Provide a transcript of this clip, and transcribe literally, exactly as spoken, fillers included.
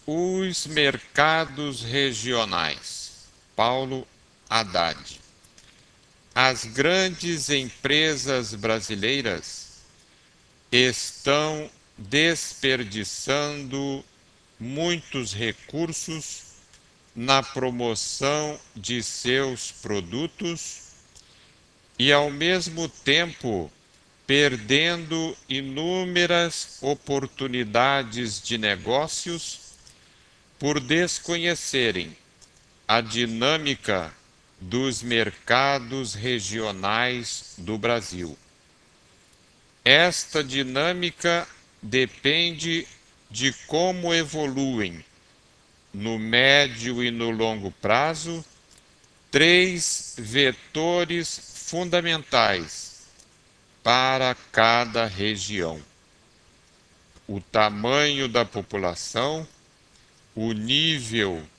Os mercados regionais. Paulo Haddad. As grandes empresas brasileiras estão desperdiçando muitos recursos na promoção de seus produtos e, ao mesmo tempo, perdendo inúmeras oportunidades de negócios por desconhecerem a dinâmica dos mercados regionais do Brasil. Esta dinâmica depende de como evoluem, no médio e no longo prazo, três vetores fundamentais para cada região: o tamanho da população, o nível